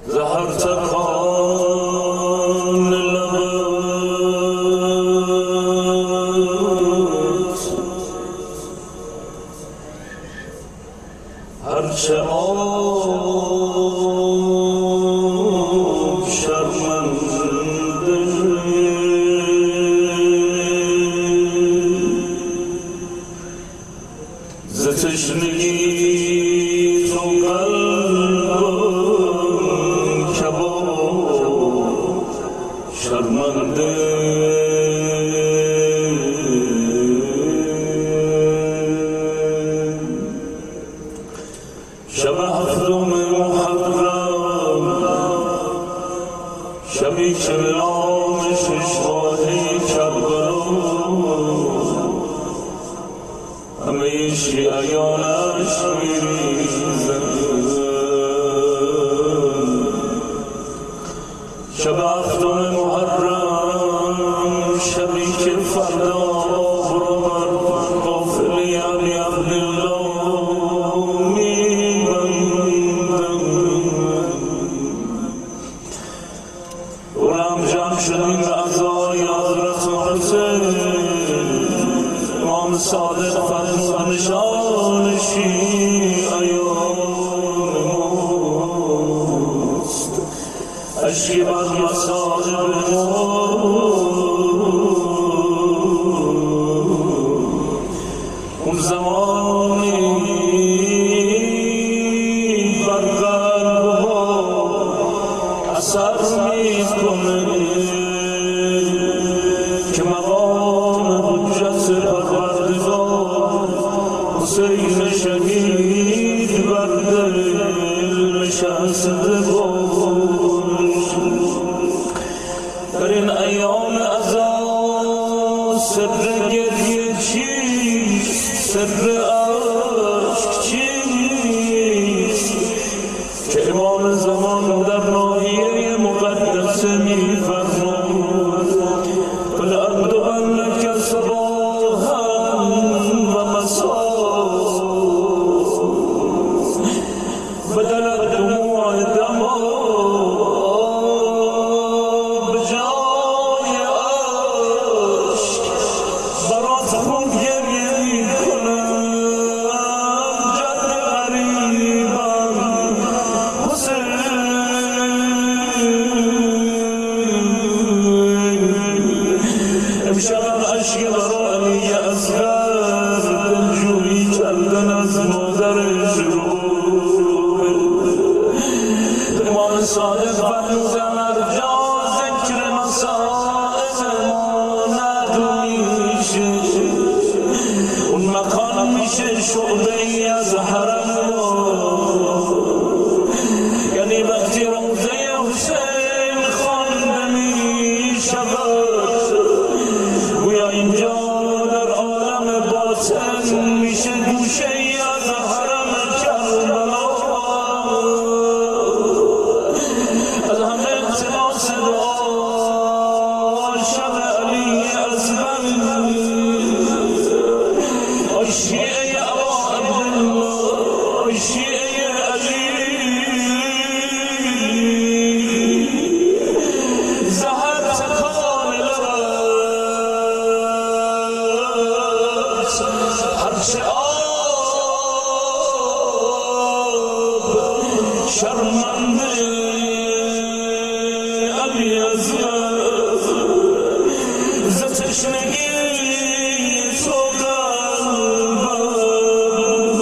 زهر تکان لبت هرچه آب شرمنده ز تشنگی تو قلبم کباب شرمنده شب هفتم محرم شبی که نام ششواهی کربلا همه شیعیانش میریزن شب هفتم محرم شبی که فردا برو بر قافله علی عبدالله میبندن دورم جمع شدیم به عزای حضرت حسین امام صادق فرمود نشان شیعیان ماست اشکی بر مصائب ما اون زمانی بر قلبها اثر میکنه که مقام حجت پروردگار حسین شهید بر دل نشسته باش در این ایام عزا سر گریه چیست سر عشق چیست که امام زمان در ناحیه مقدسه میفرمود فلعبد انک صباحا و مساء بدل الدموع دما بجای عشق برات خون گریه میکنم جد غریبم حسین امشب عشق برا علی اصغر دلجویی کردن از مادرش رو امام صادق فرمودن ارجا ذکر مسائل ما نمیشه اون مکان میشه شعبه ای از حرم ما یعنی وقتی روضه حسین خوانده میشود گویا اینجا در عالم باطن میشه گوشه ای از حرم کربلا از همه التماس دعا شب علی اصغر ای شیعه ابا عبدالله ای شیعه علی زهر تکان لبت هرچه آب شرمنده علی اصغر ز تشنگی تو قلبم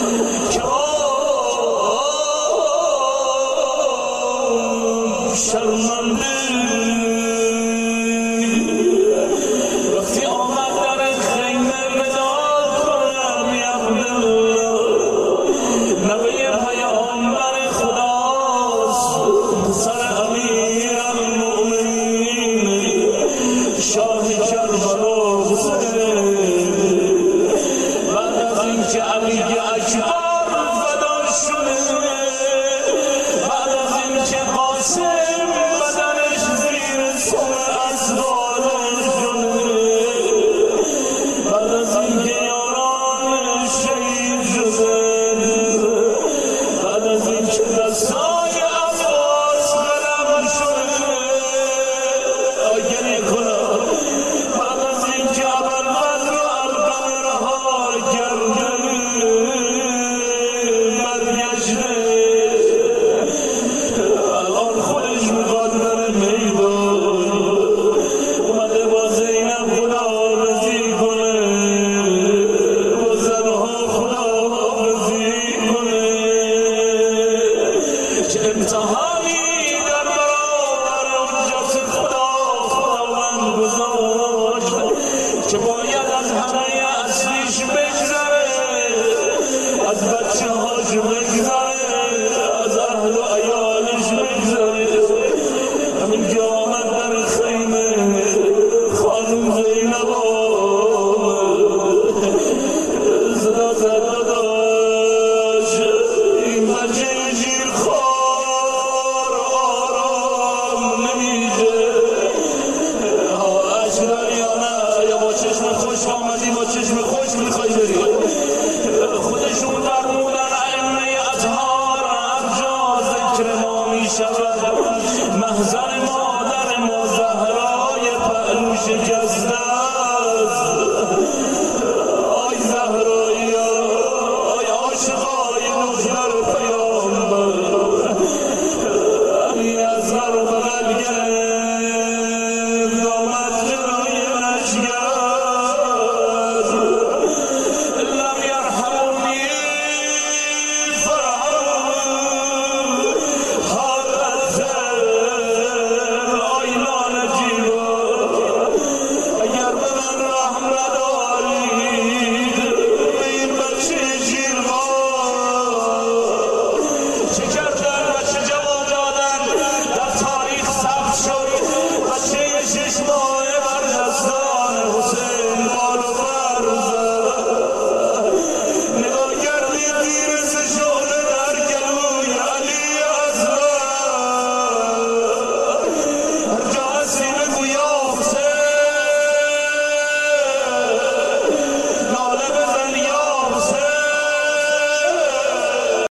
کباب شرمنده وقتی آمد در خیمه وداع کنم یا عبدالله نبی پیامبر خداست سر امیرالمؤمنین شاه کربلا حسین بعد از اینکه علی اکبر فدا شده بعد از اینکه قاسم بدنش که امتحانی در برابر حجت خداوند گذاشت که باید از همه اصلیش بگذره، از بچه هاش بگذره، از اهل و عیالش بگذره. همین که آمد در خیمه خانم زینب صدا زد داشت این بچه جیرخوار آرام نمیشه. عشق داری یا نه؟ یا با چشم خوش آمدی با چشم خوش میخوای بری؟ خودشون فرمودن ائمه اطهار هر جا ذکر ما میشود محضر